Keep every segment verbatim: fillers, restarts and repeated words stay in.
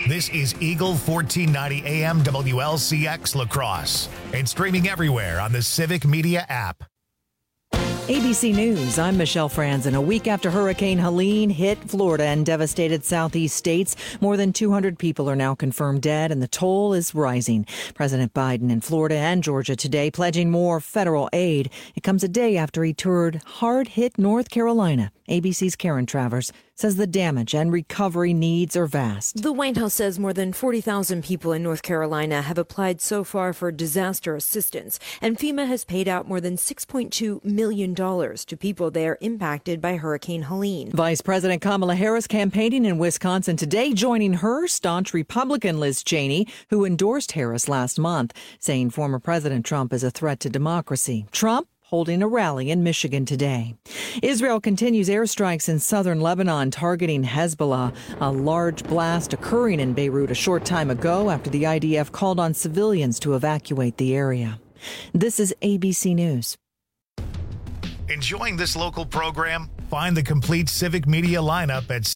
This is Eagle fourteen ninety A M W L C X La Crosse and streaming everywhere on the Civic Media app. A B C News, I'm Michelle Franzen. A week after Hurricane Helene hit Florida and devastated southeast states, more than two hundred people are now confirmed dead, and the toll is rising. President Biden in Florida and Georgia today pledging more federal aid. It comes a day after he toured hard-hit North Carolina. A B C's Karen Travers says the damage and recovery needs are vast. The White House says more than forty thousand people in North Carolina have applied so far for disaster assistance, and FEMA has paid out more than six point two million dollars to people there impacted by Hurricane Helene. Vice President Kamala Harris campaigning in Wisconsin today, joining her staunch Republican Liz Cheney, who endorsed Harris last month, saying former President Trump is a threat to democracy. Trump holding a rally in Michigan today. Israel continues airstrikes in southern Lebanon targeting Hezbollah, a large blast occurring in Beirut a short time ago after the I D F called on civilians to evacuate the area. This is A B C News. Enjoying this local program? Find the complete Civic Media lineup at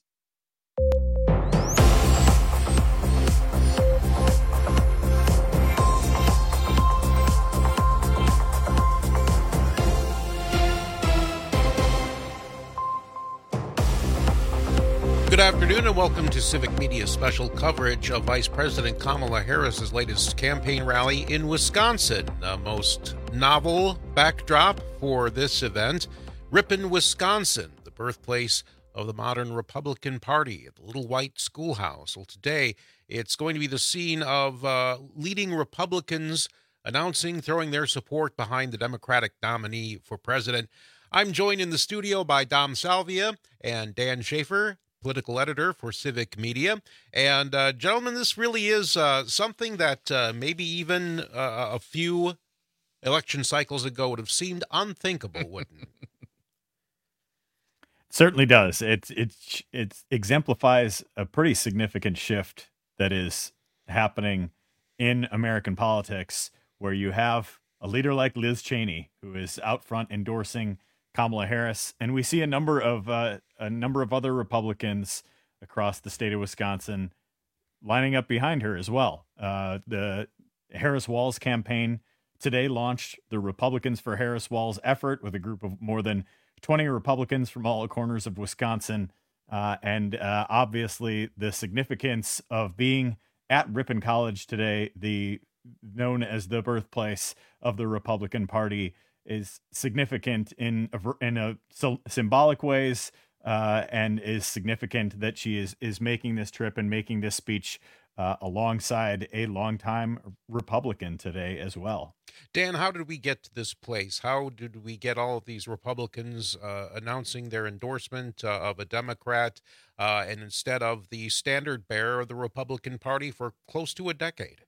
Good afternoon and welcome to Civic Media's special coverage of Vice President Kamala Harris's latest campaign rally in Wisconsin. The most novel backdrop for this event, Ripon, Wisconsin, the birthplace of the modern Republican Party, the Little White Schoolhouse. Well, today it's going to be the scene of uh, leading Republicans announcing, throwing their support behind the Democratic nominee for president. I'm joined in the studio by Dom Salvia and Dan Schaefer, political editor for Civic Media. And uh, gentlemen, this really is uh, something that uh, maybe even uh, a few election cycles ago would have seemed unthinkable, wouldn't it? Certainly does. It, it, it exemplifies a pretty significant shift that is happening in American politics, where you have a leader like Liz Cheney, who is out front endorsing Kamala Harris, and we see a number of uh, a number of other Republicans across the state of Wisconsin lining up behind her as well. Uh, the Harris Walz campaign today launched the Republicans for Harris Walz effort with a group of more than twenty Republicans from all corners of Wisconsin, uh, and uh, obviously the significance of being at Ripon College today, the known as the birthplace of the Republican Party, is significant in a, in a so symbolic ways, uh, and is significant that she is is making this trip and making this speech uh, alongside a longtime Republican today as well. Dan, how did we get to this place? How did we get all of these Republicans uh, announcing their endorsement uh, of a Democrat, uh, and instead of the standard bearer of the Republican Party for close to a decade?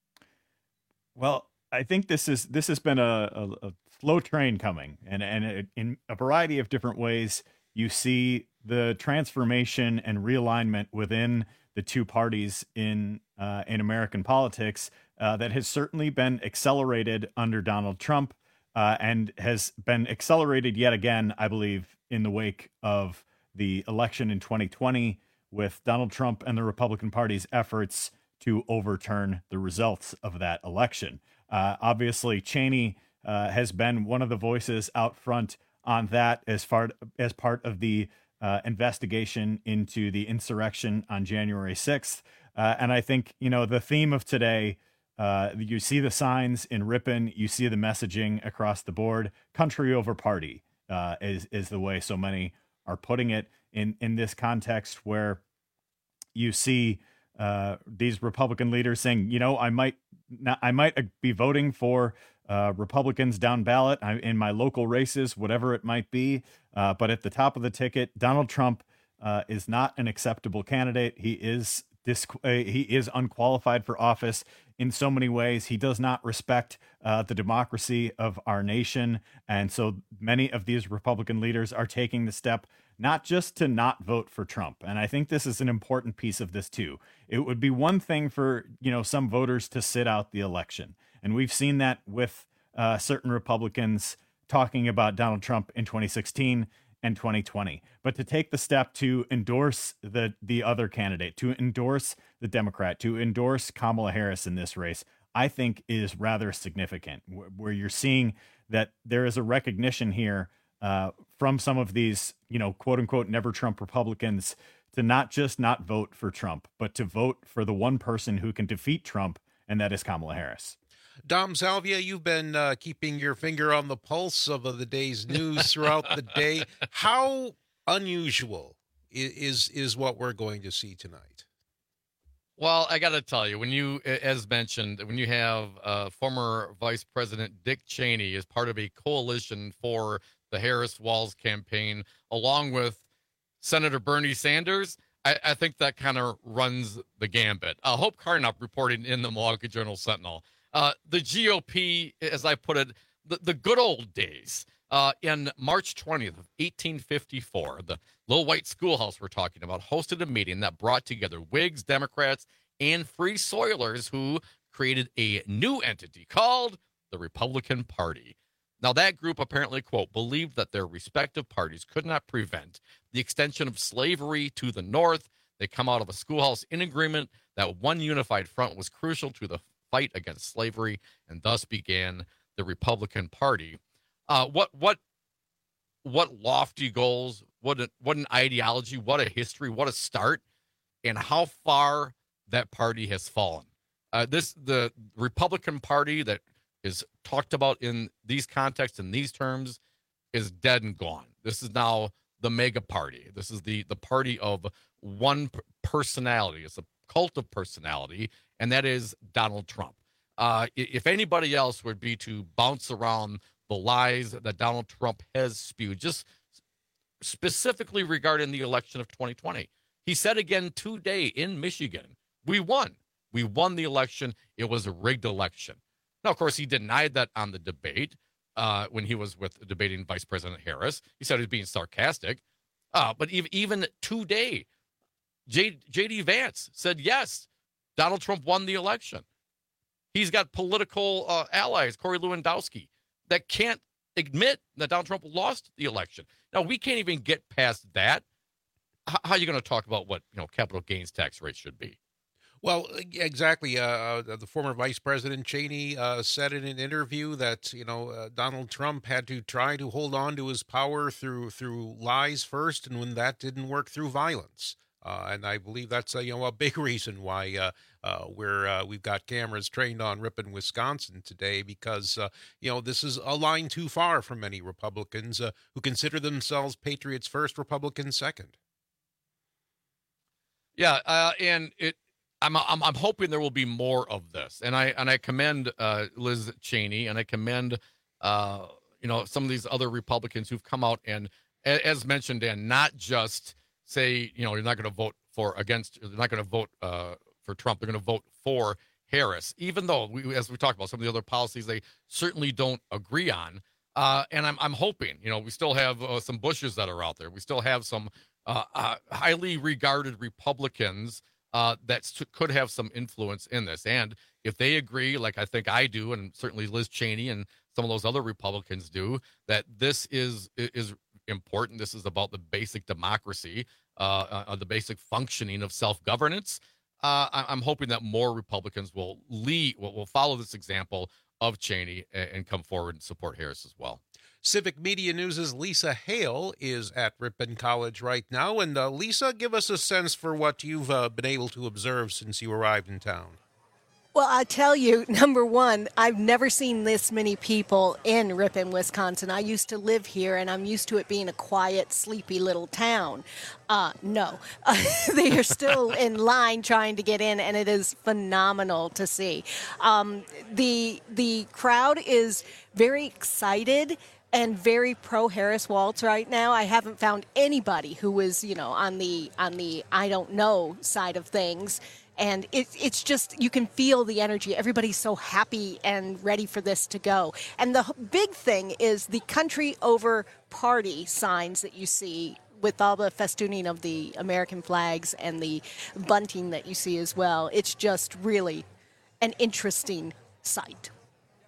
Well, I think this is this has been a, a, a slow train coming, and and in a variety of different ways, you see the transformation and realignment within the two parties in uh, in American politics uh, that has certainly been accelerated under Donald Trump, uh, and has been accelerated yet again, I believe, in the wake of the election in twenty twenty, with Donald Trump and the Republican Party's efforts to overturn the results of that election. Uh, obviously, Cheney uh, has been one of the voices out front on that as far as part of the uh, investigation into the insurrection on January sixth. Uh, and I think, you know, the theme of today, uh, you see the signs in Ripon, you see the messaging across the board. Country over party uh, is is the way so many are putting it in in this context, where you see uh, these Republican leaders saying, you know, I might not, I might be voting for uh, Republicans down ballot in my local races, whatever it might be. Uh, but at the top of the ticket, Donald Trump uh, is not an acceptable candidate. He is this uh, he is unqualified for office in so many ways. He does not respect uh, the democracy of our nation. And so many of these Republican leaders are taking the step not just to not vote for Trump. And I think this is an important piece of this too. It would be one thing for, you know, some voters to sit out the election. And we've seen that with uh, certain Republicans talking about Donald Trump in twenty sixteen and twenty twenty. But to take the step to endorse the the other candidate, to endorse the Democrat, to endorse Kamala Harris in this race, I think is rather significant, where you're seeing that there is a recognition here uh, from some of these, you know, quote unquote, never Trump Republicans to not just not vote for Trump, but to vote for the one person who can defeat Trump, and that is Kamala Harris. Dom Salvia, you've been uh, keeping your finger on the pulse of the day's news throughout the day. How unusual is is what we're going to see tonight? Well, I got to tell you, when you, as mentioned, when you have uh, former Vice President Dick Cheney as part of a coalition for the Harris-Walz campaign, along with Senator Bernie Sanders, I, I think that kind of runs the gambit. Uh, Hope Carnap reporting in the Milwaukee Journal-Sentinel. Uh, the G O P, as I put it, the, the good old days. Uh, in March twentieth of eighteen fifty-four, the little white schoolhouse we're talking about hosted a meeting that brought together Whigs, Democrats, and Free Soilers who created a new entity called the Republican Party. Now, that group apparently, quote, believed that their respective parties could not prevent the extension of slavery to the North. They come out of a schoolhouse in agreement that one unified front was crucial to the fight against slavery, and thus began the Republican Party. Uh, what what what lofty goals, what a, what an ideology, what a history, what a start, and how far that party has fallen. Uh, this the Republican Party that is talked about in these contexts, in these terms, is dead and gone. This is now the mega party. This is the the party of one p- personality. It's a cult of personality, and that is Donald Trump. Uh, if anybody else would be to bounce around the lies that Donald Trump has spewed, just specifically regarding the election of twenty twenty. He said again today in Michigan, we won. We won the election. It was a rigged election. Now, of course, he denied that on the debate uh, when he was with debating Vice President Harris. He said he was being sarcastic. Uh, but even, even today, J, J.D. Vance said, yes, Donald Trump won the election. He's got political uh, allies, Corey Lewandowski, that can't admit that Donald Trump lost the election. Now, we can't even get past that. H- how are you going to talk about what, you know, capital gains tax rates should be? Well, exactly. Uh, the former Vice President Cheney uh, said in an interview that, you know, uh, Donald Trump had to try to hold on to his power through through lies first, and when that didn't work, through violence. Uh, and I believe that's a, you know, a big reason why uh, uh, we're uh, we've got cameras trained on Ripon, Wisconsin today, because uh, you know, this is a line too far for many Republicans uh, who consider themselves patriots first, Republicans second. Yeah, uh, and it. I'm, I'm I'm hoping there will be more of this, and I and I commend uh, Liz Cheney, and I commend uh, you know, some of these other Republicans who've come out and, as mentioned, Dan, not just say, you know, you're not going to vote for against, they're not going to vote uh, for Trump, they're going to vote for Harris, even though, we, as we talked about, some of the other policies they certainly don't agree on. Uh, and I'm I'm hoping, you know, we still have uh, some Bushes that are out there. We still have some uh, uh, highly regarded Republicans uh, that st- could have some influence in this. And if they agree, like I think I do, and certainly Liz Cheney and some of those other Republicans do, that this is is important. This is about the basic democracy, uh, uh, the basic functioning of self-governance. Uh, I- I'm hoping that more Republicans will lead, will, will follow this example of Cheney and, and come forward and support Harris as well. Civic Media News' Lisa Hale is at Ripon College right now. And uh, Lisa, give us a sense for what you've uh, been able to observe since you arrived in town. Well, I tell you, number one, I've never seen this many people in Ripon, Wisconsin. I used to live here, and I'm used to it being a quiet, sleepy little town. Uh, no, they are still in line trying to get in, and it is phenomenal to see. Um, the the crowd is very excited and very pro Harris-Walz right now. I haven't found anybody who is, you know, on the on the I don't know side of things. And it, it's just, you can feel the energy. Everybody's so happy and ready for this to go. And the big thing is the country over party signs that you see with all the festooning of the American flags and the bunting that you see as well. It's just really an interesting sight.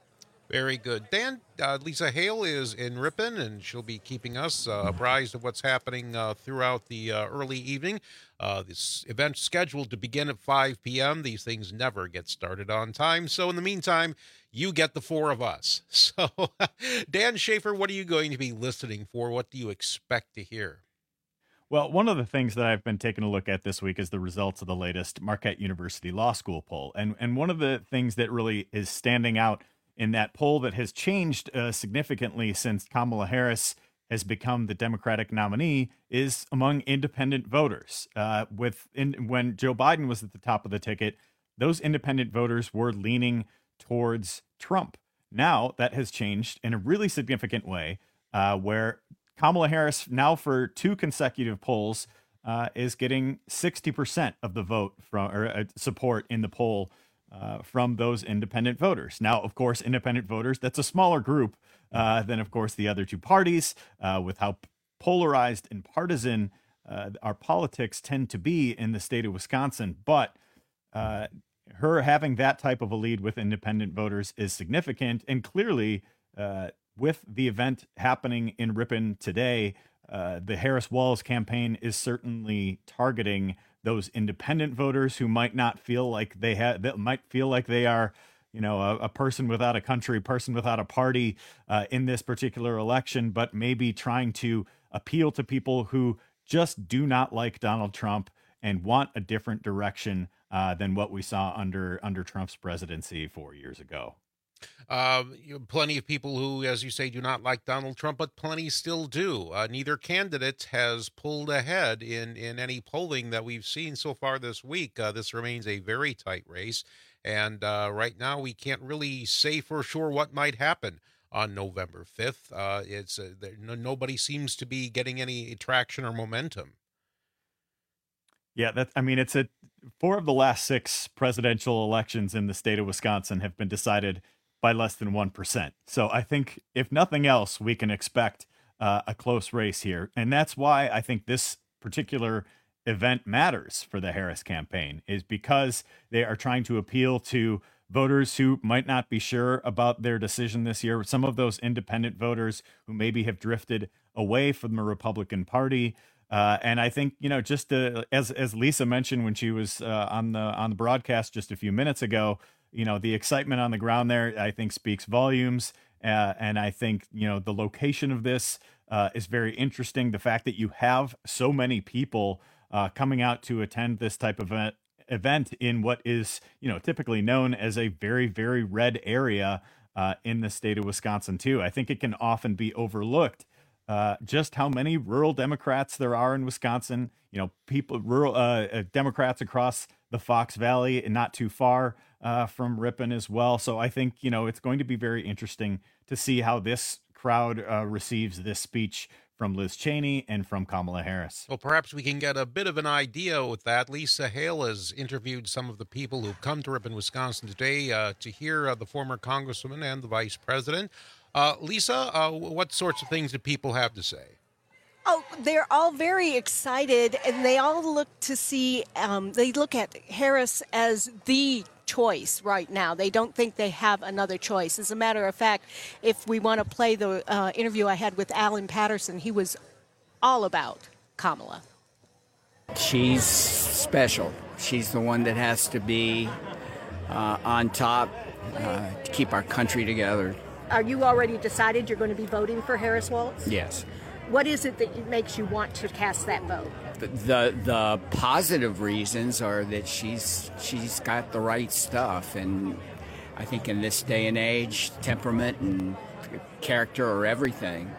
Very good. Dan, uh, Lisa Hale is in Ripon, and she'll be keeping us uh, apprised of what's happening uh, throughout the uh, early evening. Uh, this event scheduled to begin at five p.m. These things never get started on time. So in the meantime, you get the four of us. So Dan Schaefer, what are you going to be listening for? What do you expect to hear? Well, one of the things that I've been taking a look at this week is the results of the latest Marquette University Law School poll. And, and one of the things that really is standing out in that poll that has changed uh, significantly since Kamala Harris has become the Democratic nominee is among independent voters. Uh, with in, when Joe Biden was at the top of the ticket, those independent voters were leaning towards Trump. Now that has changed in a really significant way, uh, where Kamala Harris now for two consecutive polls uh, is getting sixty percent of the vote from or uh, support in the poll Uh, from those independent voters. Now, of course, independent voters, that's a smaller group uh, than, of course, the other two parties, uh, with how polarized and partisan uh, our politics tend to be in the state of Wisconsin. But uh, her having that type of a lead with independent voters is significant. And clearly, uh, with the event happening in Ripon today, uh, the Harris Walz campaign is certainly targeting those independent voters who might not feel like they have, that might feel like they are, you know, a, a person without a country, person without a party uh, in this particular election, but maybe trying to appeal to people who just do not like Donald Trump and want a different direction uh, than what we saw under under Trump's presidency four years ago. Uh, you know, plenty of people who, as you say, do not like Donald Trump, but plenty still do. Uh, neither candidate has pulled ahead in, in any polling that we've seen so far this week. Uh, this remains a very tight race. And uh, right now, we can't really say for sure what might happen on November fifth. Uh, it's uh, there, no, nobody seems to be getting any traction or momentum. Yeah, that I mean, it's a four of the last six presidential elections in the state of Wisconsin have been decided by less than one percent. So I think if nothing else, we can expect uh, a close race here. And that's why I think this particular event matters for the Harris campaign, is because they are trying to appeal to voters who might not be sure about their decision this year. Some of those independent voters who maybe have drifted away from the Republican Party. Uh, and I think, you know, just to, as as Lisa mentioned when she was uh, on the on the broadcast just a few minutes ago, you know, the excitement on the ground there, I think, speaks volumes. Uh, and I think, you know, the location of this uh, is very interesting. The fact that you have so many people uh, coming out to attend this type of event, event in what is, you know, typically known as a very, very red area uh, in the state of Wisconsin, too. I think it can often be overlooked uh, just how many rural Democrats there are in Wisconsin. You know, people, rural uh, Democrats across the Fox Valley and not too far uh, from Ripon as well. So I think, you know, it's going to be very interesting to see how this crowd uh, receives this speech from Liz Cheney and from Kamala Harris. Well, perhaps we can get a bit of an idea with that. Lisa Hale has interviewed some of the people who've come to Ripon, Wisconsin today uh, to hear uh, the former congresswoman and the vice president. Uh, Lisa, uh, what sorts of things do people have to say? Oh, they're all very excited, and they all look to see, um, they look at Harris as the choice right now. They don't think they have another choice. As a matter of fact, if we want to play the uh, interview I had with Alan Patterson, he was all about Kamala. She's special. She's the one that has to be uh, on top uh, to keep our country together. Are you already decided you're going to be voting for Harris Walz? Yes. What is it that makes you want to cast that vote? The, the the positive reasons are that she's she's got the right stuff, and I think in this day and age, temperament and character are everything.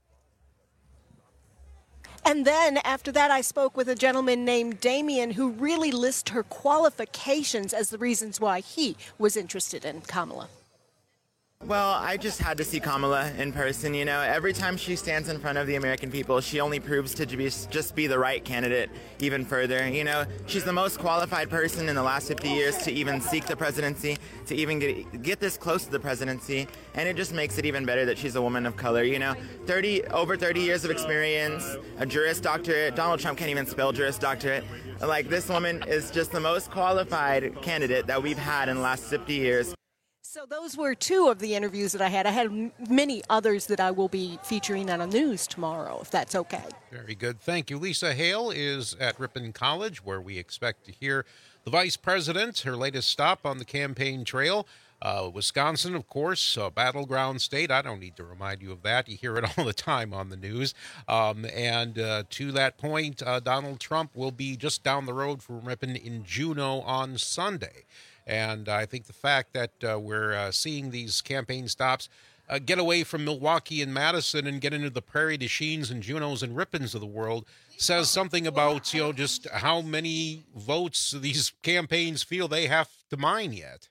And then after that, I spoke with a gentleman named Damien who really lists her qualifications as the reasons why he was interested in Kamala. Well, I just had to see Kamala in person. You know, every time she stands in front of the American people, she only proves to be, just be the right candidate even further. You know, she's the most qualified person in the last fifty years to even seek the presidency, to even get, get this close to the presidency. And it just makes it even better that she's a woman of color. You know, thirty over thirty years of experience, a Juris Doctorate. Donald Trump can't even spell Juris Doctorate. Like, this woman is just the most qualified candidate that we've had in the last fifty years. So those were two of the interviews that I had. I had m- many others that I will be featuring on the news tomorrow, if that's okay. Very good. Thank you. Lisa Hale is at Ripon College, where we expect to hear the vice president, her latest stop on the campaign trail. Uh, Wisconsin, of course, a battleground state. I don't need to remind you of that. You hear it all the time on the news. Um, and uh, to that point, uh, Donald Trump will be just down the road from Ripon in Juneau on Sunday. And I think the fact that uh, we're uh, seeing these campaign stops uh, get away from Milwaukee and Madison and get into the Prairie du Chienes and Juneaus and Ripons of the world says something about, you know, just how many votes these campaigns feel they have to mine yet.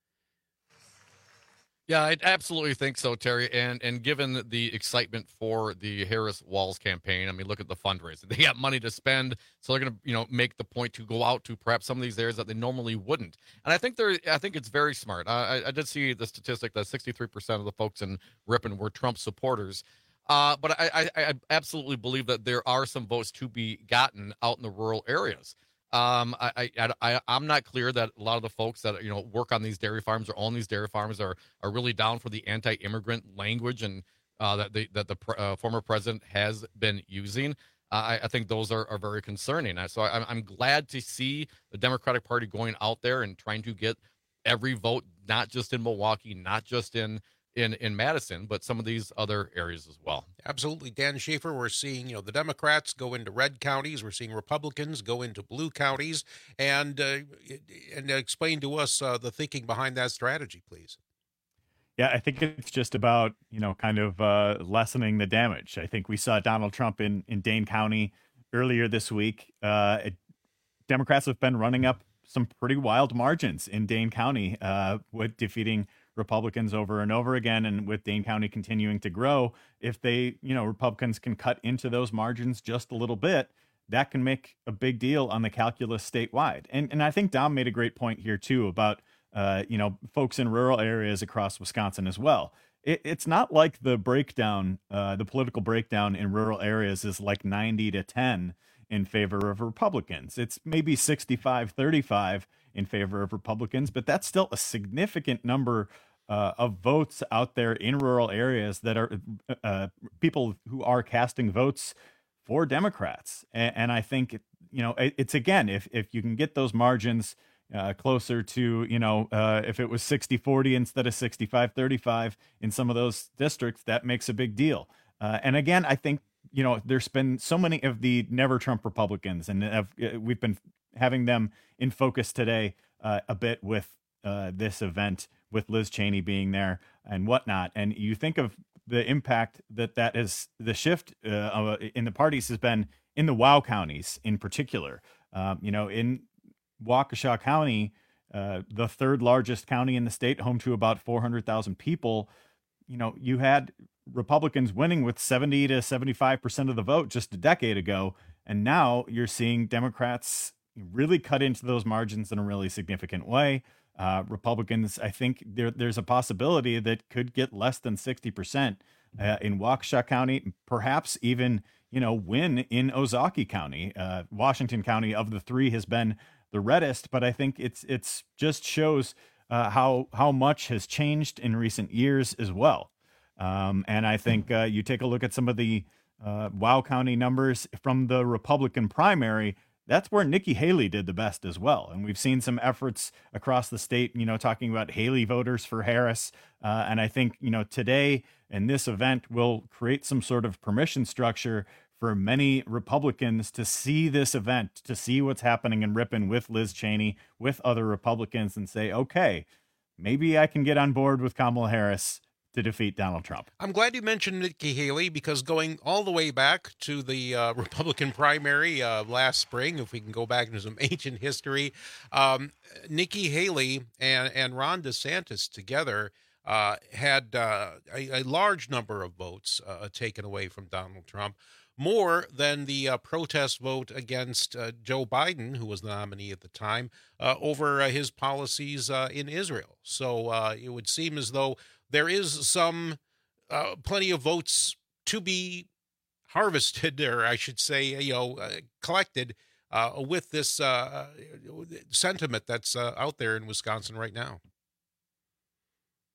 Yeah, I absolutely think so, Terry. And and given the excitement for the Harris Walz campaign, I mean, look at the fundraising. They got money to spend, so they're going to, you know, make the point to go out to perhaps some of these areas that they normally wouldn't. And I think they're, I think it's very smart. I, I did see the statistic that sixty-three percent of the folks in Ripon were Trump supporters. Uh, but I, I, I absolutely believe that there are some votes to be gotten out in the rural areas. Um, I, I, I, I'm not clear that a lot of the folks that, you know, work on these dairy farms or own these dairy farms are, are really down for the anti-immigrant language and uh, that the, that the uh, former president has been using. Uh, I, I think those are, are very concerning. So I, I'm glad to see the Democratic Party going out there and trying to get every vote, not just in Milwaukee, not just in in in Madison, but some of these other areas as well. Absolutely. Dan Schaefer, we're seeing, you know, the Democrats go into red counties. We're seeing Republicans go into blue counties. And uh, and explain to us uh, the thinking behind that strategy, please. Yeah, I think it's just about, you know, kind of uh, lessening the damage. I think we saw Donald Trump in, in Dane County earlier this week. Uh, it, Democrats have been running up some pretty wild margins in Dane County uh, with defeating Republicans over and over again, and with Dane County continuing to grow, if they, you know, Republicans can cut into those margins just a little bit, that can make a big deal on the calculus statewide. And and I think Dom made a great point here too about, uh, you know, folks in rural areas across Wisconsin as well. It, it's not like the breakdown, uh, the political breakdown in rural areas is like ninety to ten in favor of Republicans. It's maybe sixty-five thirty-five in favor of Republicans, but that's still a significant number uh, of votes out there in rural areas that are uh, people who are casting votes for Democrats. And, and I think, you know, it, it's again, if, if you can get those margins uh, closer to, you know, uh, if it was sixty forty instead of sixty-five thirty-five in some of those districts, that makes a big deal. Uh, and again, I think, you know, there's been so many of the never Trump Republicans, and have, we've been having them in focus today uh, a bit with uh, this event, with Liz Cheney being there and whatnot. And you think of the impact that that is, the shift uh, in the parties has been in the WOW counties in particular. Um, you know, in Waukesha County, uh, the third largest county in the state, home to about four hundred thousand people, you know, you had Republicans winning with seventy to seventy-five percent of the vote just a decade ago. And now you're seeing Democrats really cut into those margins in a really significant way. Uh, Republicans, I think there, there's a possibility that could get less than sixty percent uh, in Waukesha County, perhaps even, you know, win in Ozaukee County. Uh, Washington County of the three has been the reddest, but I think it's it's just shows uh, how how much has changed in recent years as well. Um, and I think uh, you take a look at some of the uh, WOW County numbers from the Republican primary. That's where Nikki Haley did the best as well. And we've seen some efforts across the state, you know, talking about Haley voters for Harris. Uh, and I think, you know, today and this event will create some sort of permission structure for many Republicans to see this event, to see what's happening in Ripon with Liz Cheney, with other Republicans, and say, okay, maybe I can get on board with Kamala Harris to defeat Donald Trump. I'm glad you mentioned Nikki Haley, because going all the way back to the uh, Republican primary uh, last spring, if we can go back into some ancient history, um, Nikki Haley and, and Ron DeSantis together uh, had uh, a, a large number of votes uh, taken away from Donald Trump, more than the uh, protest vote against uh, Joe Biden, who was the nominee at the time, uh, over uh, his policies uh, in Israel. So uh, it would seem as though there is some uh, plenty of votes to be harvested, or I should say, you know, uh, collected uh, with this uh, sentiment that's uh, out there in Wisconsin right now.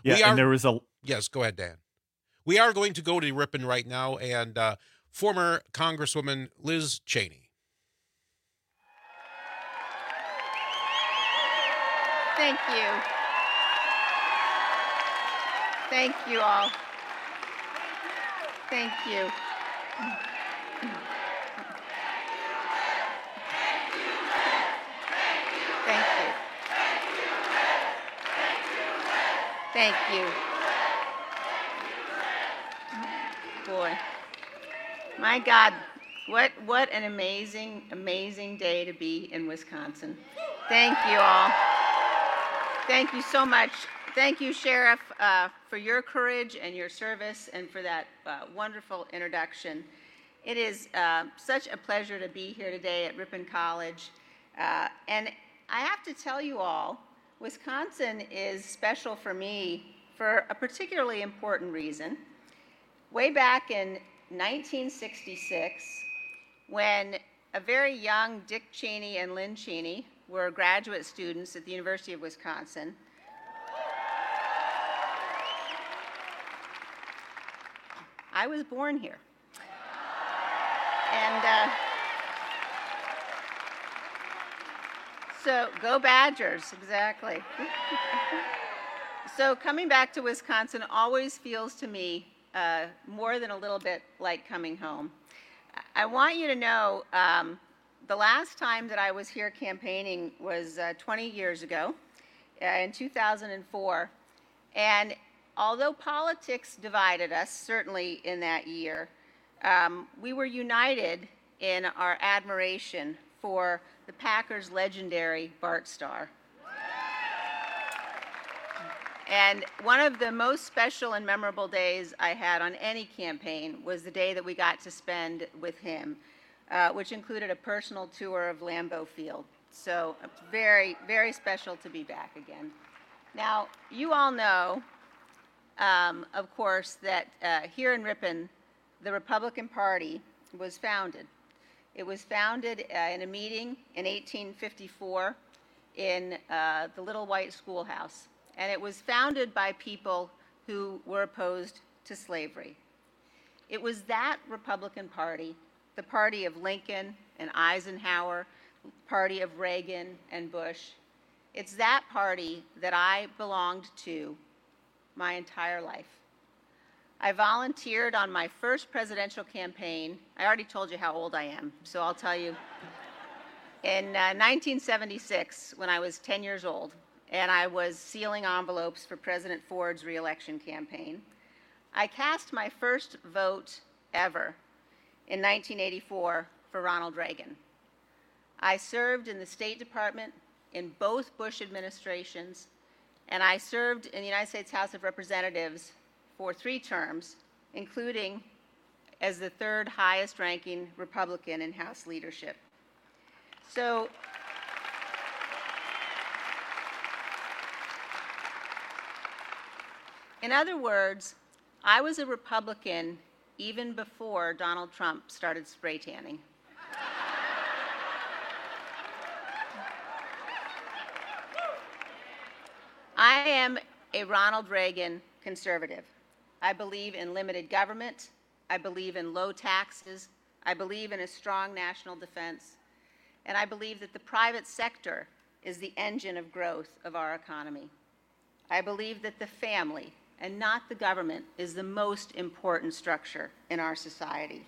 Yeah, we are, and there was a... Yes, go ahead, Dan. We are going to go to Ripon right now, and uh, former Congresswoman Liz Cheney. Thank you. Thank you all. Thank you. Thank you. Thank you. Boy, my God, what what an amazing, amazing day to be in Wisconsin. Thank you all. Thank you so much. Thank you, Sheriff, uh, for your courage and your service and for that uh, wonderful introduction. It is uh, such a pleasure to be here today at Ripon College. Uh, and I have to tell you all, Wisconsin is special for me for a particularly important reason. Way back in nineteen sixty-six, when a very young Dick Cheney and Lynn Cheney were graduate students at the University of Wisconsin, I was born here. And uh, so, go Badgers, exactly. So coming back to Wisconsin always feels to me uh, more than a little bit like coming home. I want you to know um, the last time that I was here campaigning was uh, twenty years ago, uh, in two thousand four. And although politics divided us, certainly in that year, um, we were united in our admiration for the Packers' legendary Bart Starr. And one of the most special and memorable days I had on any campaign was the day that we got to spend with him, uh, which included a personal tour of Lambeau Field. So it's very, very special to be back again. Now, you all know, um, of course, that uh, here in Ripon, the Republican Party was founded. It was founded uh, in a meeting in eighteen fifty-four in uh, the Little White Schoolhouse. And it was founded by people who were opposed to slavery. It was that Republican Party, the party of Lincoln and Eisenhower, party of Reagan and Bush. It's that party that I belonged to my entire life. I volunteered on my first presidential campaign. I already told you how old I am, so I'll tell you. In uh, nineteen seventy-six, when I was ten years old, and I was sealing envelopes for President Ford's re-election campaign, I cast my first vote ever in nineteen eighty-four for Ronald Reagan. I served in the State Department in both Bush administrations, and I served in the United States House of Representatives for three terms, including as the third highest ranking Republican in House leadership. So, in other words, I was a Republican even before Donald Trump started spray tanning. I am a Ronald Reagan conservative. I believe in limited government. I believe in low taxes. I believe in a strong national defense. And I believe that the private sector is the engine of growth of our economy. I believe that the family, and not the government, is the most important structure in our society.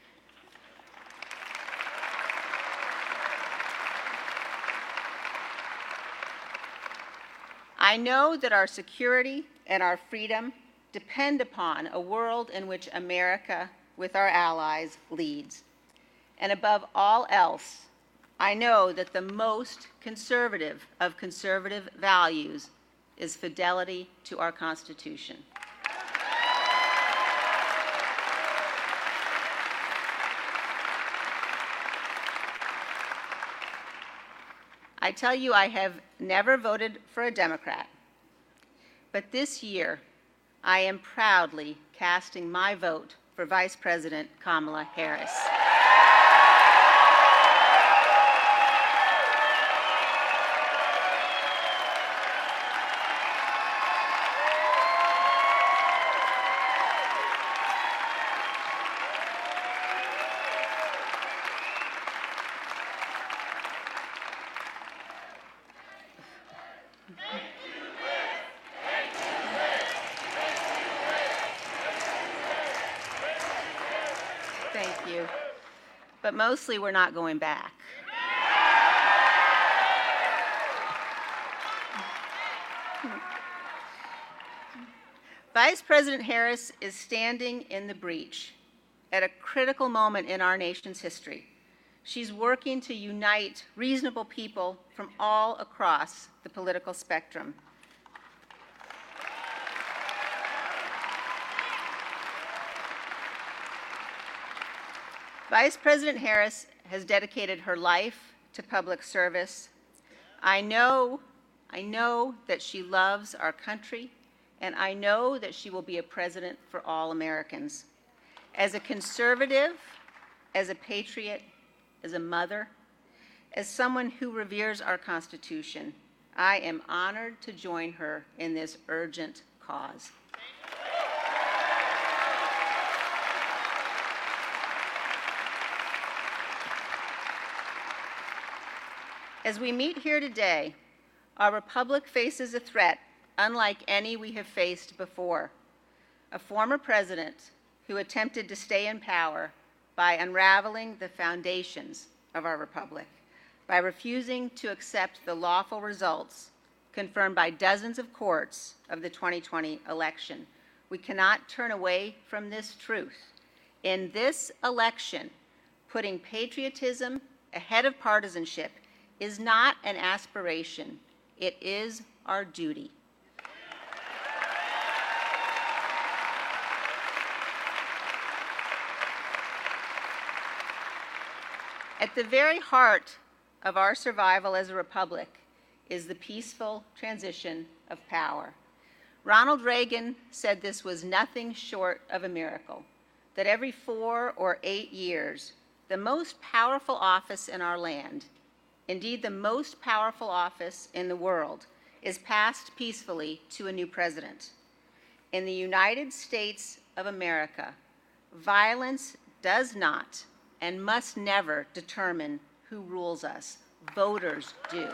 I know that our security and our freedom depend upon a world in which America, with our allies, leads. And above all else, I know that the most conservative of conservative values is fidelity to our Constitution. I tell you, I have never voted for a Democrat, but this year I am proudly casting my vote for Vice President Kamala Harris. you. But mostly, we're not going back. Vice President Harris is standing in the breach at a critical moment in our nation's history. She's working to unite reasonable people from all across the political spectrum. Vice President Harris has dedicated her life to public service. I know, I know that she loves our country, and I know that she will be a president for all Americans. As a conservative, as a patriot, as a mother, as someone who reveres our Constitution, I am honored to join her in this urgent cause. As we meet here today, our republic faces a threat unlike any we have faced before. A former president who attempted to stay in power by unraveling the foundations of our republic, by refusing to accept the lawful results confirmed by dozens of courts of the twenty twenty election. We cannot turn away from this truth. In this election, putting patriotism ahead of partisanship is not an aspiration, it is our duty. At the very heart of our survival as a republic is the peaceful transition of power. Ronald Reagan said this was nothing short of a miracle, that every four or eight years, the most powerful office in our land, indeed the most powerful office in the world, is passed peacefully to a new president. In the United States of America, violence does not and must never determine who rules us. Voters do.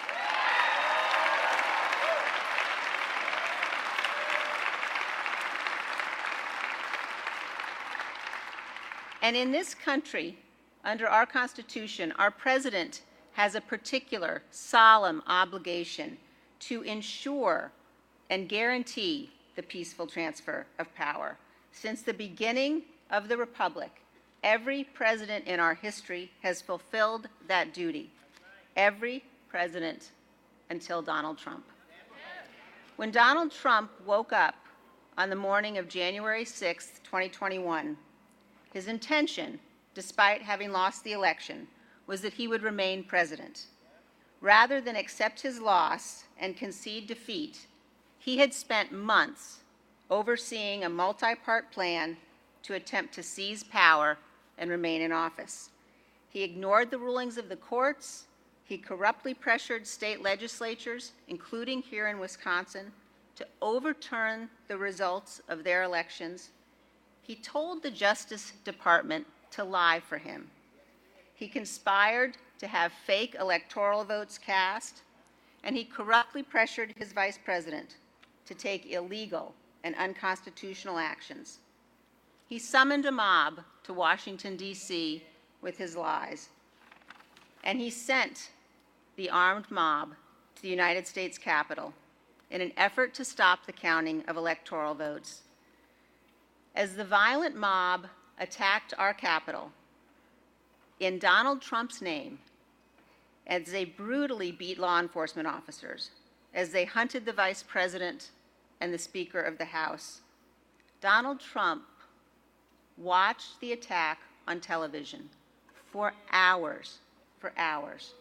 And in this country, under our Constitution, our president has a particular solemn obligation to ensure and guarantee the peaceful transfer of power. Since the beginning of the Republic, every president in our history has fulfilled that duty. Every president until Donald Trump. When Donald Trump woke up on the morning of January sixth, twenty twenty-one, his intention, despite having lost the election, was that he would remain president. Rather than accept his loss and concede defeat, he had spent months overseeing a multi-part plan to attempt to seize power and remain in office. He ignored the rulings of the courts. He corruptly pressured state legislatures, including here in Wisconsin, to overturn the results of their elections. He told the Justice Department to lie for him. He conspired to have fake electoral votes cast, and he corruptly pressured his vice president to take illegal and unconstitutional actions. He summoned a mob to Washington, D C with his lies, and he sent the armed mob to the United States Capitol in an effort to stop the counting of electoral votes. As the violent mob attacked our Capitol, in Donald Trump's name, as they brutally beat law enforcement officers, as they hunted the vice president and the Speaker of the House, Donald Trump watched the attack on television for hours, for hours.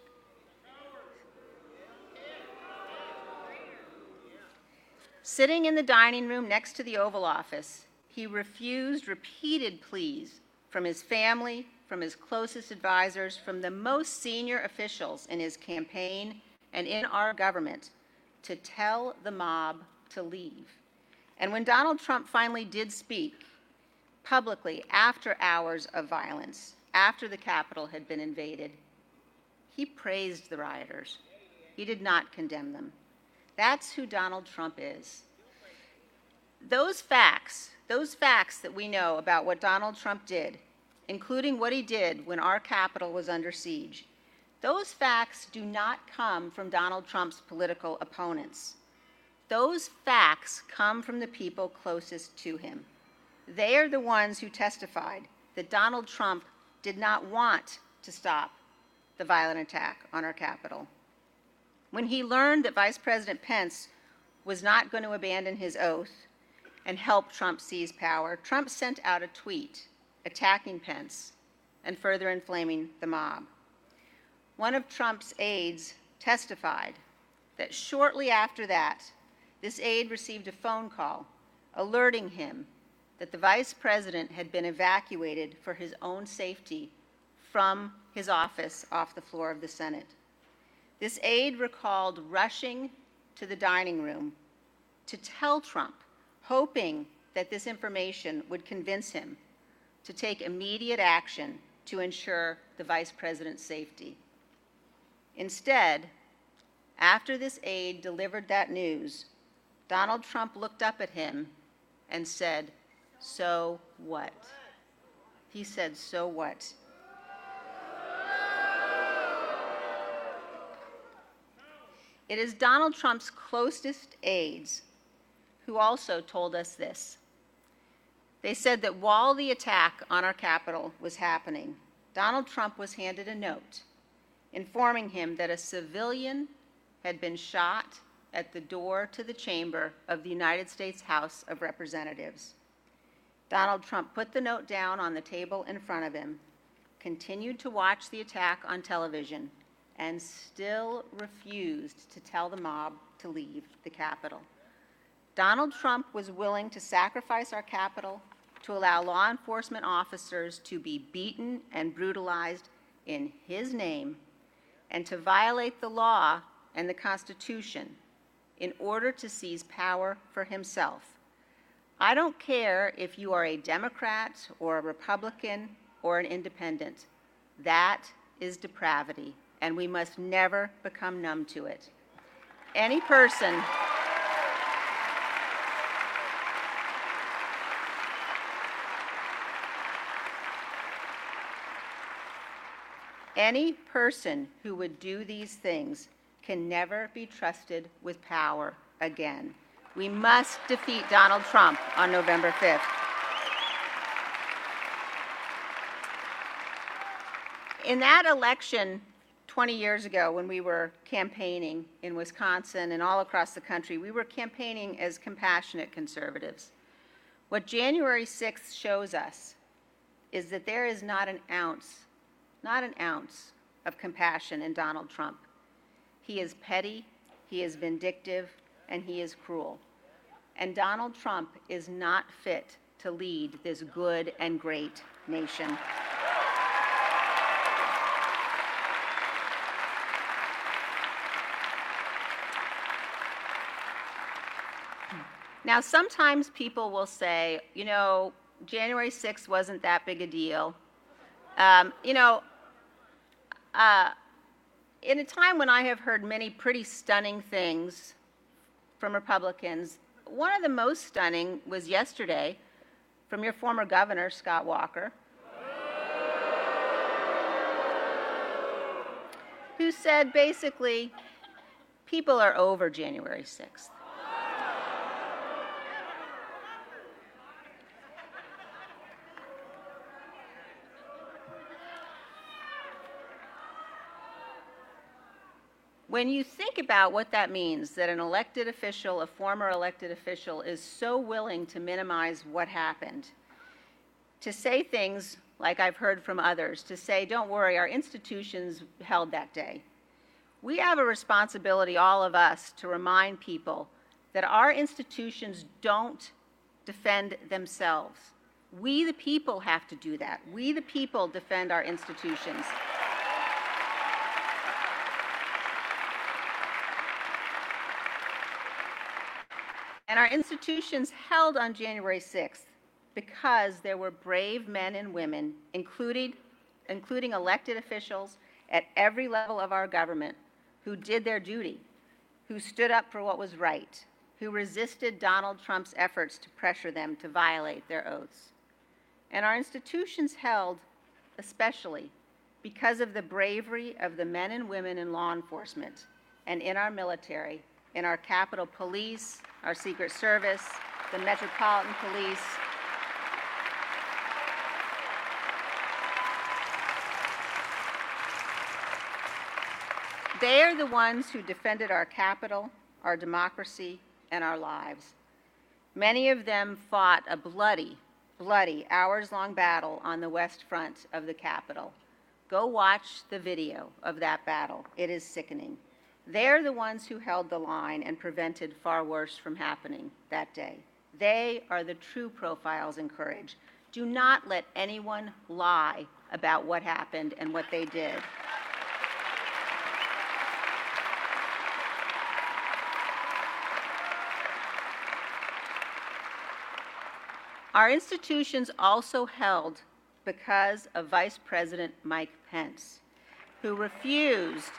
Sitting in the dining room next to the Oval Office, he refused repeated pleas from his family, from his closest advisors, from the most senior officials in his campaign and in our government to tell the mob to leave. And when Donald Trump finally did speak publicly after hours of violence, after the Capitol had been invaded, he praised the rioters. He did not condemn them. That's who Donald Trump is. Those facts, those facts that we know about what Donald Trump did including what he did when our Capitol was under siege, those facts do not come from Donald Trump's political opponents. Those facts come from the people closest to him. They are the ones who testified that Donald Trump did not want to stop the violent attack on our Capitol. When he learned that Vice President Pence was not going to abandon his oath and help Trump seize power, Trump sent out a tweet attacking Pence and further inflaming the mob. One of Trump's aides testified that shortly after that, this aide received a phone call alerting him that the vice president had been evacuated for his own safety from his office off the floor of the Senate. This aide recalled rushing to the dining room to tell Trump, hoping that this information would convince him to take immediate action to ensure the vice president's safety. Instead, after this aide delivered that news, Donald Trump looked up at him and said, "So what?" He said, "So what?" It is Donald Trump's closest aides who also told us this. They said that while the attack on our Capitol was happening, Donald Trump was handed a note informing him that a civilian had been shot at the door to the chamber of the United States House of Representatives. Donald Trump put the note down on the table in front of him, continued to watch the attack on television, and still refused to tell the mob to leave the Capitol. Donald Trump was willing to sacrifice our Capitol to allow law enforcement officers to be beaten and brutalized in his name and to violate the law and the Constitution in order to seize power for himself. I don't care if you are a Democrat or a Republican or an independent. That is depravity, and we must never become numb to it. Any person Any person who would do these things can never be trusted with power again. We must defeat Donald Trump on November fifth. In that election twenty years ago, when we were campaigning in Wisconsin and all across the country, we were campaigning as compassionate conservatives. What January sixth shows us is that there is not an ounce Not an ounce of compassion in Donald Trump. He is petty, he is vindictive, and he is cruel. And Donald Trump is not fit to lead this good and great nation. Now, sometimes people will say, you know, January sixth wasn't that big a deal. Um, you know, uh, in a time when I have heard many pretty stunning things from Republicans, one of the most stunning was yesterday from your former governor, Scott Walker, who said basically, people are over January sixth. When you think about what that means, that an elected official, a former elected official, is so willing to minimize what happened, to say things like I've heard from others, to say, don't worry, our institutions held that day. We have a responsibility, all of us, to remind people that our institutions don't defend themselves. We, the people, have to do that. We, the people, defend our institutions. And our institutions held on January sixth because there were brave men and women, including, including elected officials at every level of our government, who did their duty, who stood up for what was right, who resisted Donald Trump's efforts to pressure them to violate their oaths. And our institutions held especially because of the bravery of the men and women in law enforcement and in our military, in our Capitol Police, our Secret Service, the Metropolitan Police. They are the ones who defended our Capitol, our democracy, and our lives. Many of them fought a bloody, bloody, hours-long battle on the West Front of the Capitol. Go watch the video of that battle. It is sickening. They're the ones who held the line and prevented far worse from happening that day. They are the true profiles in courage. Do not let anyone lie about what happened and what they did. Our institutions also held because of Vice President Mike Pence, who refused,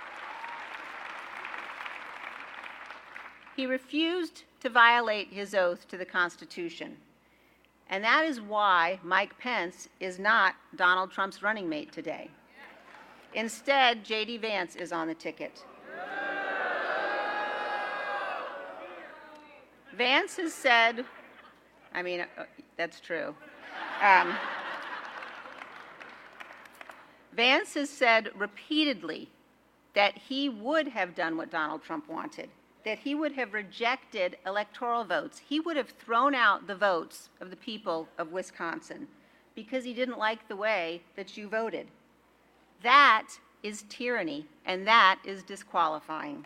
he refused to violate his oath to the Constitution. And that is why Mike Pence is not Donald Trump's running mate today. Instead, J D Vance is on the ticket. Vance has said, I mean, uh, that's true. Um, Vance has said repeatedly that he would have done what Donald Trump wanted, that he would have rejected electoral votes. He would have thrown out the votes of the people of Wisconsin because he didn't like the way that you voted. That is tyranny, and that is disqualifying.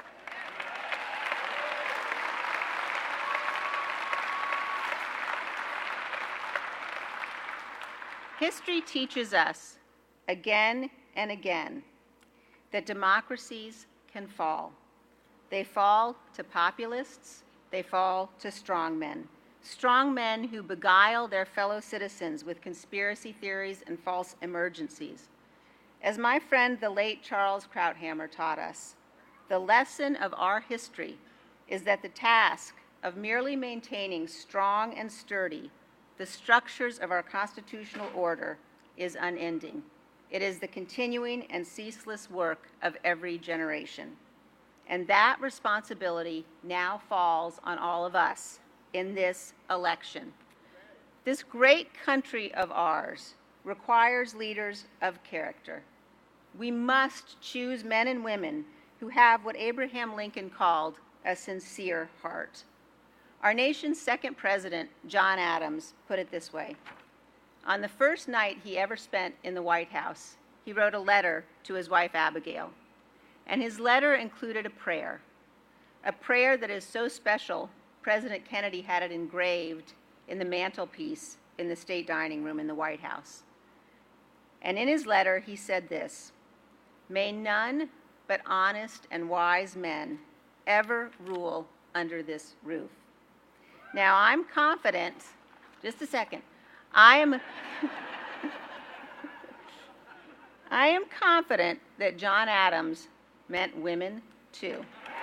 History teaches us again and again that democracies can fall. They fall to populists, they fall to strongmen. Strongmen who beguile their fellow citizens with conspiracy theories and false emergencies. As my friend, the late Charles Krauthammer, taught us, the lesson of our history is that the task of merely maintaining strong and sturdy the structures of our constitutional order is unending. It is the continuing and ceaseless work of every generation. And that responsibility now falls on all of us in this election. This great country of ours requires leaders of character. We must choose men and women who have what Abraham Lincoln called a sincere heart. Our nation's second president, John Adams, put it this way. On the first night he ever spent in the White House, he wrote a letter to his wife, Abigail. And his letter included a prayer, a prayer that is so special, President Kennedy had it engraved in the mantelpiece in the state dining room in the White House. And in his letter, he said this, "May none but honest and wise men ever rule under this roof." Now, I'm confident, just a second, I am, I am confident that John Adams meant women too.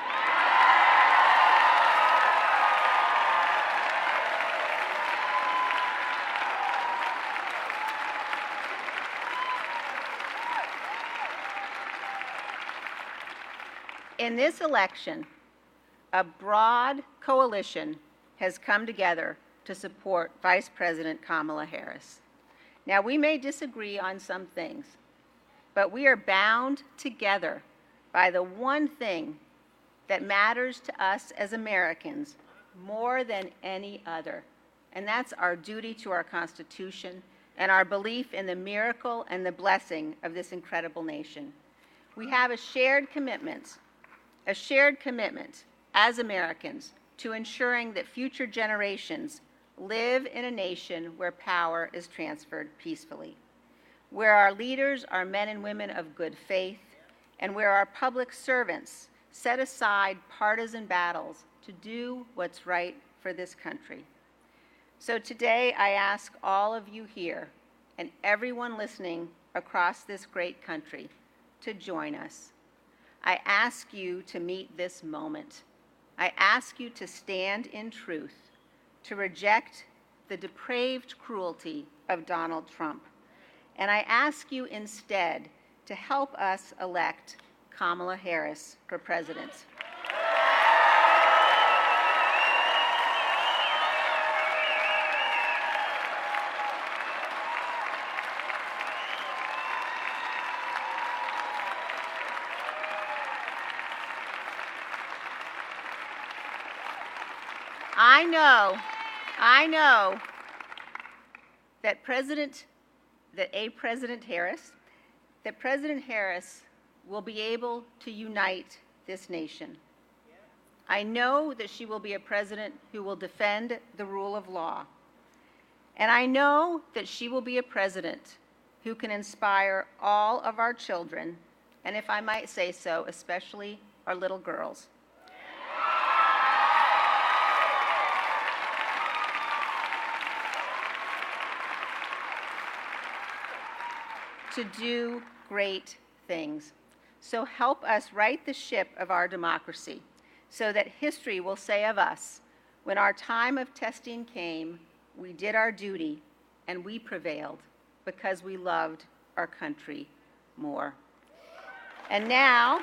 In this election, a broad coalition has come together to support Vice President Kamala Harris. Now, we may disagree on some things, but we are bound together by the one thing that matters to us as Americans more than any other, and that's our duty to our Constitution and our belief in the miracle and the blessing of this incredible nation. We have a shared commitment, a shared commitment as Americans to ensuring that future generations live in a nation where power is transferred peacefully, where our leaders are men and women of good faith, and where our public servants set aside partisan battles to do what's right for this country. So today I ask all of you here and everyone listening across this great country to join us. I ask you to meet this moment. I ask you to stand in truth, to reject the depraved cruelty of Donald Trump, And I ask you instead to help us elect Kamala Harris for president. I know, I know that President, that a President Harris, that President Harris will be able to unite this nation. I know that she will be a president who will defend the rule of law. And I know that she will be a president who can inspire all of our children, and if I might say so, especially our little girls. To do great things. So help us right the ship of our democracy so that history will say of us, when our time of testing came, we did our duty and we prevailed because we loved our country more. And now,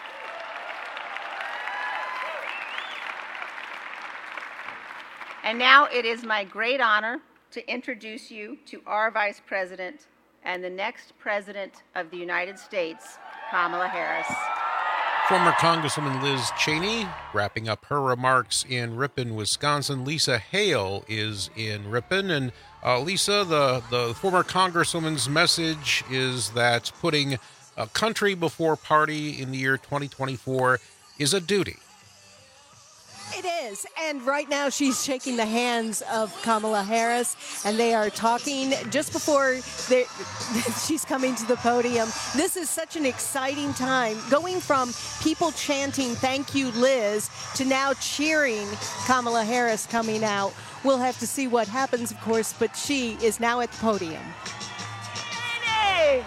and now it is my great honor to introduce you to our Vice President and the next President of the United States, Kamala Harris. Former Congresswoman Liz Cheney wrapping up her remarks in Ripon, Wisconsin. Lisa Hale is in Ripon. And uh, Lisa, the, the former Congresswoman's message is that putting a country before party in the year twenty twenty-four is a duty. It is. And right now she's shaking the hands of Kamala Harris, and they are talking just before she's coming to the podium. This is such an exciting time, going from people chanting, "Thank you, Liz," to now cheering Kamala Harris coming out. We'll have to see what happens, of course, but she is now at the podium. Hey!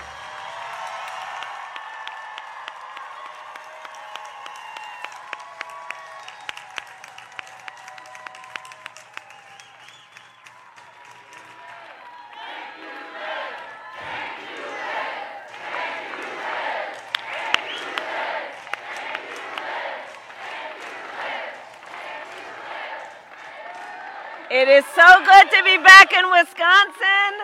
It is so good to be back in Wisconsin.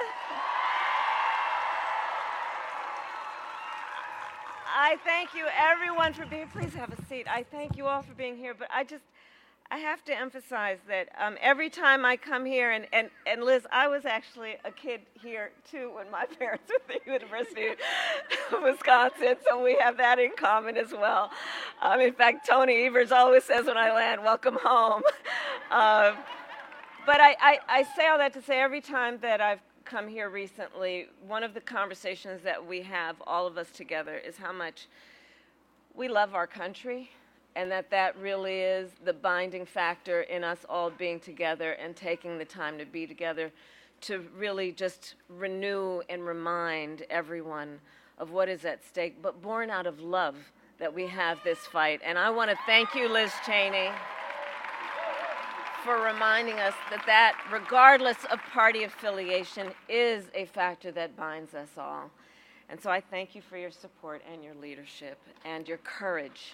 I thank you, everyone, for being, please have a seat. I thank you all for being here, but I just, I have to emphasize that um, every time I come here, and, and, and Liz, I was actually a kid here too when my parents were at the University of Wisconsin, so we have that in common as well. Um, in fact, Tony Evers always says when I land, "Welcome home." Uh, But I, I, I say all that to say every time that I've come here recently, one of the conversations that we have, all of us together, is how much we love our country, and that that really is the binding factor in us all being together and taking the time to be together to really just renew and remind everyone of what is at stake, but born out of love that we have this fight. And I want to thank you, Liz Cheney, for reminding us that that, regardless of party affiliation, is a factor that binds us all. And so I thank you for your support and your leadership and your courage.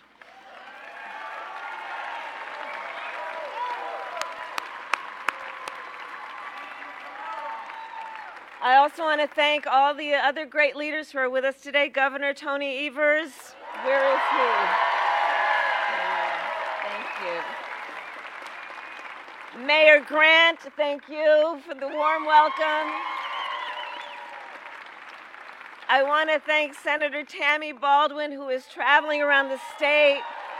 I also want to thank all the other great leaders who are with us today. Governor Tony Evers, where is he? Thank you. Mayor Grant, thank you for the warm welcome. I want to thank Senator Tammy Baldwin, who is traveling around the state,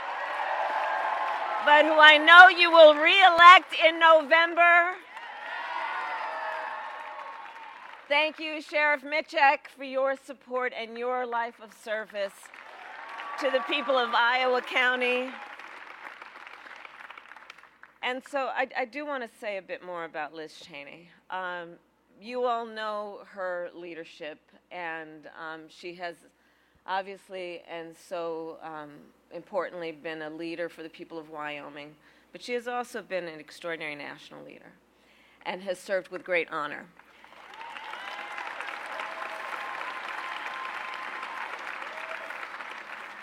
but who I know you will re-elect in November. Thank you, Sheriff Mitchek, for your support and your life of service to the people of Iowa County. And so I, I do want to say a bit more about Liz Cheney. Um, you all know her leadership, and um, she has obviously and so um, importantly been a leader for the people of Wyoming, but she has also been an extraordinary national leader and has served with great honor.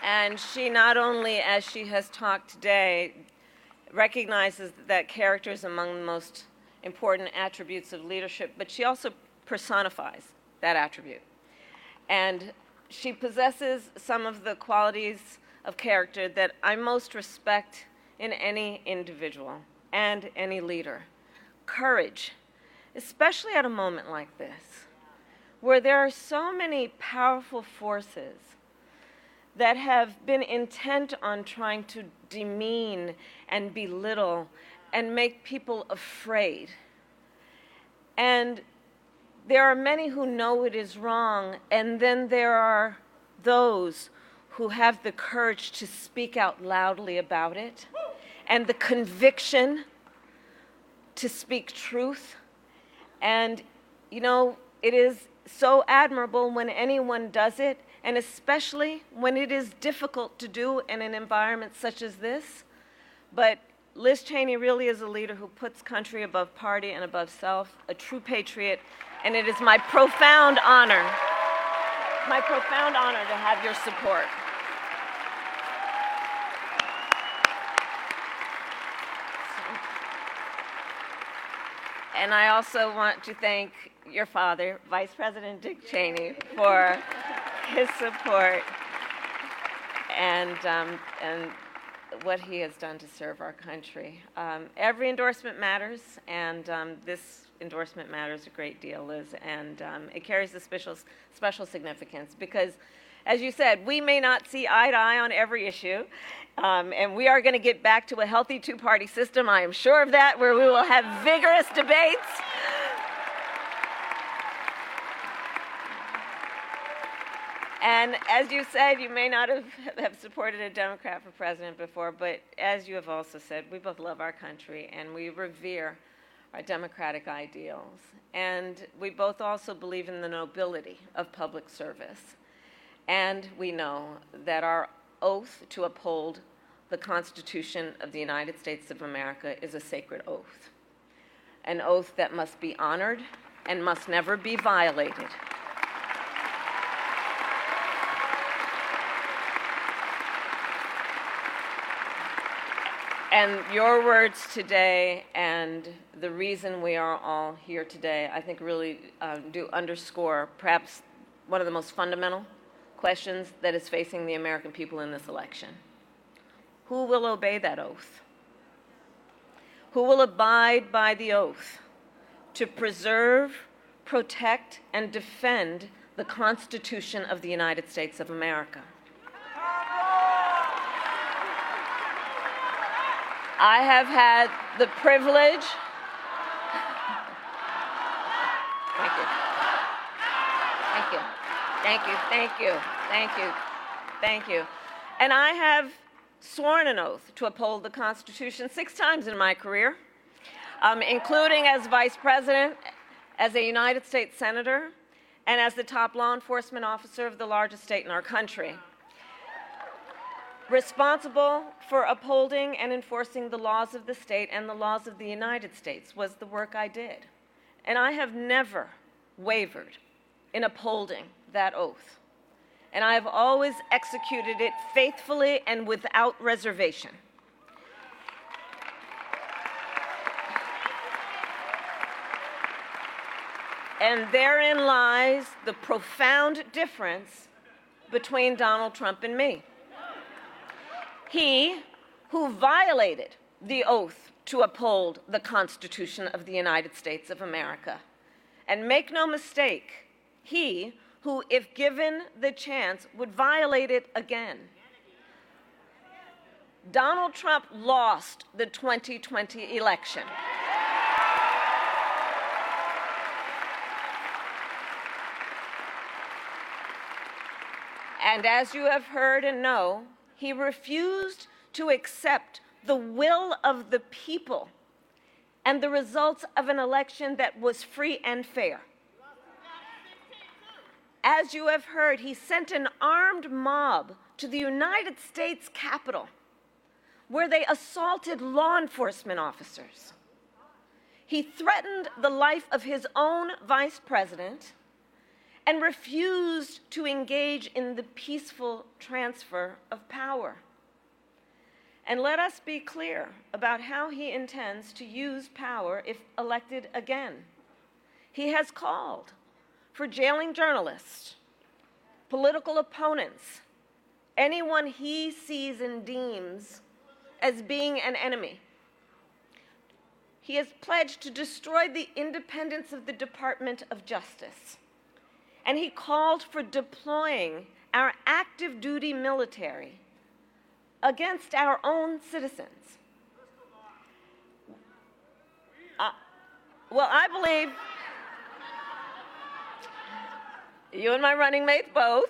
And she not only, as she has talked today, recognizes that character is among the most important attributes of leadership, but she also personifies that attribute. And she possesses some of the qualities of character that I most respect in any individual and any leader. Courage, especially at a moment like this, where there are so many powerful forces that have been intent on trying to demean and belittle and make people afraid. And there are many who know it is wrong, and then there are those who have the courage to speak out loudly about it and the conviction to speak truth. And, you know, it is so admirable when anyone does it, and especially when it is difficult to do in an environment such as this. But Liz Cheney really is a leader who puts country above party and above self, a true patriot, and it is my profound honor, my profound honor to have your support. And I also want to thank your father, Vice President Dick Cheney, for his support and, um, and what he has done to serve our country. Um, every endorsement matters, and um, this endorsement matters a great deal, Liz, and um, it carries a special, special significance because, as you said, we may not see eye to eye on every issue, um, and we are going to get back to a healthy two-party system, I am sure of that, where we will have vigorous debates. And as you said, you may not have, have supported a Democrat for president before, but as you have also said, we both love our country and we revere our democratic ideals. And we both also believe in the nobility of public service. And we know that our oath to uphold the Constitution of the United States of America is a sacred oath, an oath that must be honored and must never be violated. And your words today and the reason we are all here today, I think really uh, do underscore perhaps one of the most fundamental questions that is facing the American people in this election. Who will obey that oath? Who will abide by the oath to preserve, protect, and defend the Constitution of the United States of America? I have had the privilege. Thank you. Thank you. Thank you. Thank you. Thank you. Thank you. And I have sworn an oath to uphold the Constitution six times in my career, um, including as vice president, as a United States senator, and as the top law enforcement officer of the largest state in our country. Responsible for upholding and enforcing the laws of the state and the laws of the United States was the work I did. And I have never wavered in upholding that oath. And I have always executed it faithfully and without reservation. And therein lies the profound difference between Donald Trump and me. He who violated the oath to uphold the Constitution of the United States of America. And make no mistake, he who, if given the chance, would violate it again. Donald Trump lost the twenty twenty election. And as you have heard and know, he refused to accept the will of the people and the results of an election that was free and fair. As you have heard, he sent an armed mob to the United States Capitol, where they assaulted law enforcement officers. He threatened the life of his own vice president, and refused to engage in the peaceful transfer of power. And let us be clear about how he intends to use power if elected again. He has called for jailing journalists, political opponents, anyone he sees and deems as being an enemy. He has pledged to destroy the independence of the Department of Justice. And he called for deploying our active duty military against our own citizens. Uh, well, I believe you and my running mates both.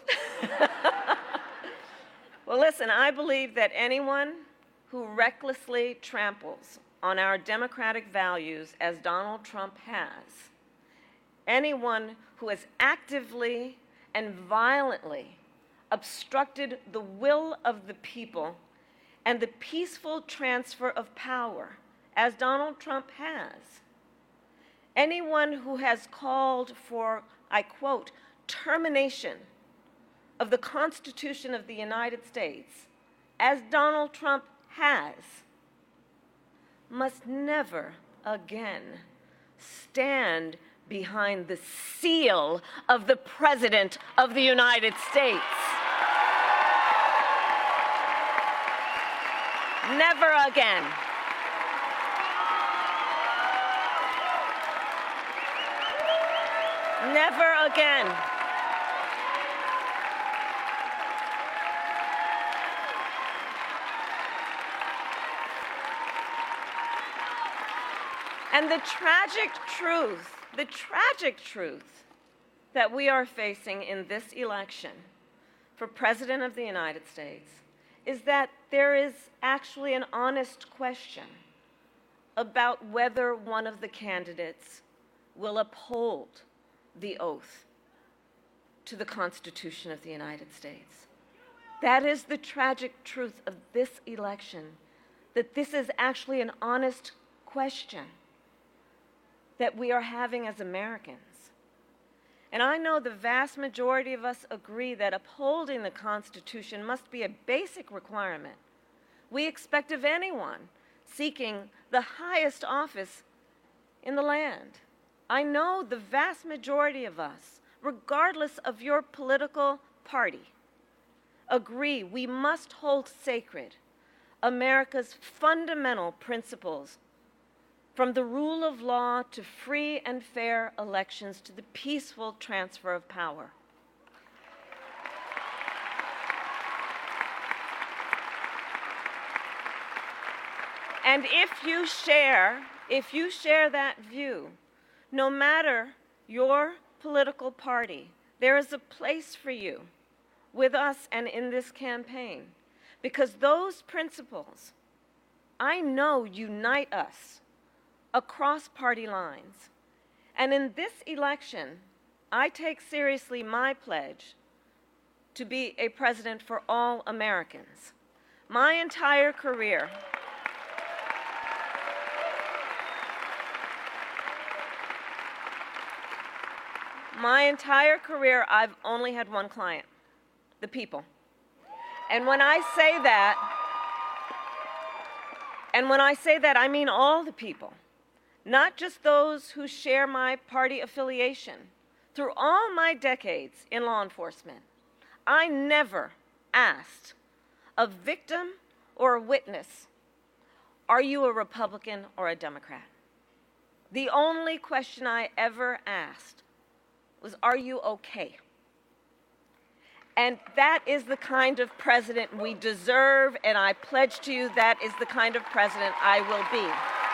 Well, listen, I believe that anyone who recklessly tramples on our democratic values as Donald Trump has, anyone who has actively and violently obstructed the will of the people and the peaceful transfer of power, as Donald Trump has, anyone who has called for, I quote, termination of the Constitution of the United States, as Donald Trump has, must never again stand behind the seal of the President of the United States. Never again. Never again. And the tragic truth, the tragic truth that we are facing in this election for President of the United States is that there is actually an honest question about whether one of the candidates will uphold the oath to the Constitution of the United States. That is the tragic truth of this election, that this is actually an honest question that we are having as Americans. And I know the vast majority of us agree that upholding the Constitution must be a basic requirement we expect of anyone seeking the highest office in the land. I know the vast majority of us, regardless of your political party, agree we must hold sacred America's fundamental principles, from the rule of law to free and fair elections to the peaceful transfer of power. And if you share, if you share that view, no matter your political party, there is a place for you with us and in this campaign, because those principles, I know, unite us across party lines. And in this election, I take seriously my pledge to be a president for all Americans. My entire career, my entire career, I've only had one client, the people. And when I say that, and when I say that, I mean all the people. Not just those who share my party affiliation. Through all my decades in law enforcement, I never asked a victim or a witness, are you a Republican or a Democrat? The only question I ever asked was, are you okay? And that is the kind of president we deserve, and I pledge to you that is the kind of president I will be.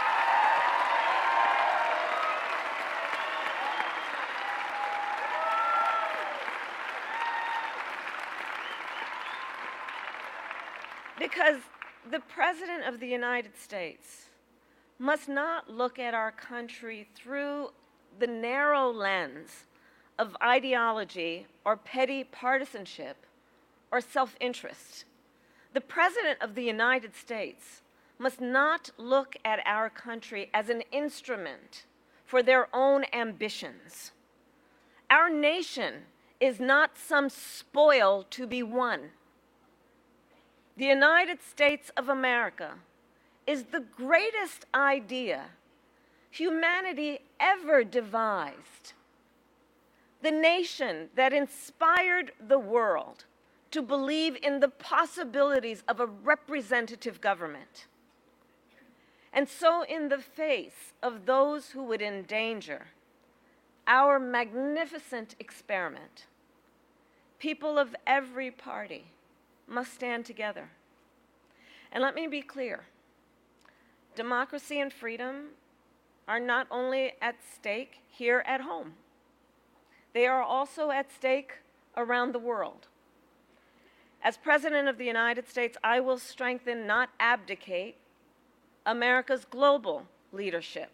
Because the President of the United States must not look at our country through the narrow lens of ideology or petty partisanship or self-interest. The President of the United States must not look at our country as an instrument for their own ambitions. Our nation is not some spoil to be won. The United States of America is the greatest idea humanity ever devised. The nation that inspired the world to believe in the possibilities of a representative government. And so, in the face of those who would endanger our magnificent experiment, people of every party must stand together. And let me be clear, democracy and freedom are not only at stake here at home, they are also at stake around the world. As President of the United States, I will strengthen, not abdicate, America's global leadership.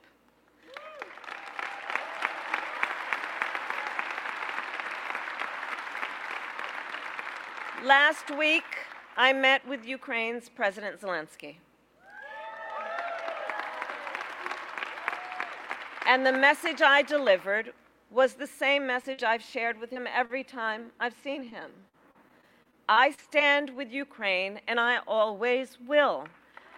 Last week, I met with Ukraine's President Zelensky. And the message I delivered was the same message I've shared with him every time I've seen him. I stand with Ukraine, and I always will.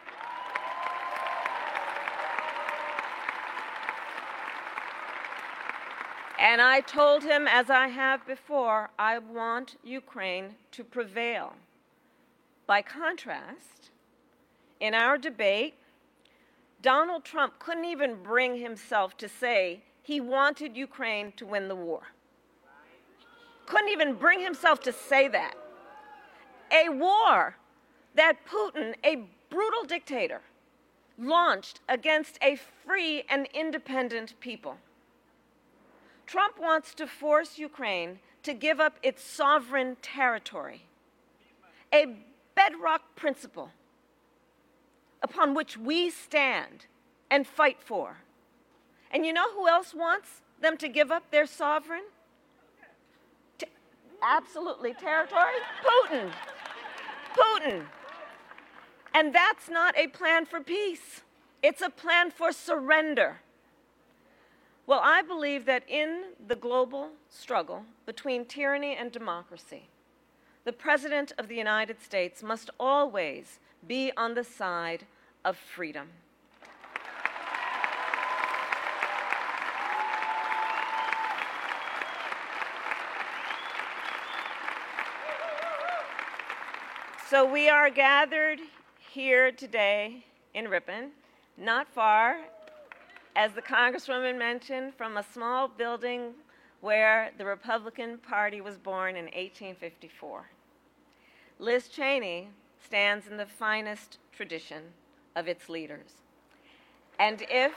And I told him, as I have before, I want Ukraine to prevail. By contrast, in our debate, Donald Trump couldn't even bring himself to say he wanted Ukraine to win the war. Couldn't even bring himself to say that. A war that Putin, a brutal dictator, launched against a free and independent people. Trump wants to force Ukraine to give up its sovereign territory, a bedrock principle upon which we stand and fight for. And you know who else wants them to give up their sovereign? T- absolutely, territory? Putin. Putin. And that's not a plan for peace. It's a plan for surrender. Well, I believe that in the global struggle between tyranny and democracy, the President of the United States must always be on the side of freedom. So we are gathered here today in Ripon, not far, as the Congresswoman mentioned, from a small building where the Republican Party was born in eighteen fifty-four. Liz Cheney stands in the finest tradition of its leaders. And if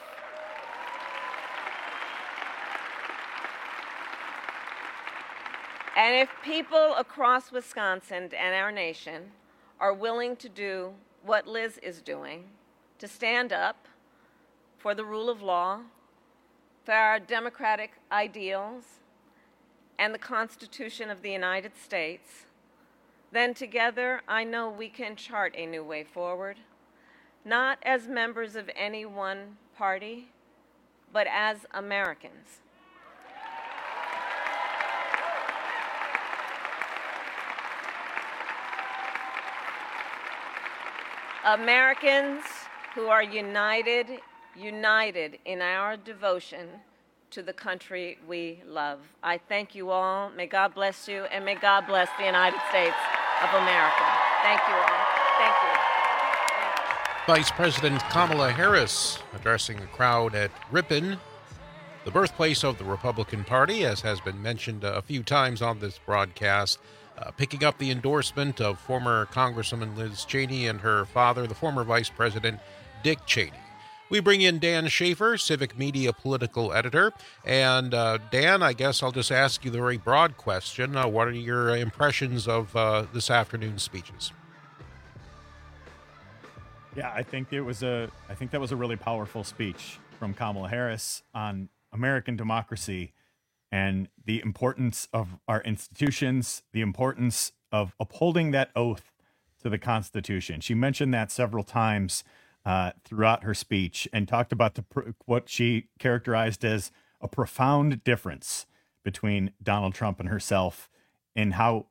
and if people across Wisconsin and our nation are willing to do what Liz is doing, to stand up for the rule of law, for our democratic ideals, and the Constitution of the United States, then together I know we can chart a new way forward, not as members of any one party, but as Americans. Americans who are united, united in our devotion to the country we love. I thank you all. May God bless you, and may God bless the United States of America. Thank you all. Thank you. Vice President Kamala Harris addressing the crowd at Ripon, the birthplace of the Republican Party, as has been mentioned a few times on this broadcast, uh, picking up the endorsement of former Congresswoman Liz Cheney and her father, the former Vice President Dick Cheney. We bring in Dan Schaefer, Civic Media political editor. And uh, Dan, I guess I'll just ask you the very broad question. Uh, what are your impressions of uh, this afternoon's speeches? Yeah, I think it was a. I think that was a really powerful speech from Kamala Harris on American democracy and the importance of our institutions, the importance of upholding that oath to the Constitution. She mentioned that several times uh, throughout her speech and talked about the what she characterized as a profound difference between Donald Trump and herself, and how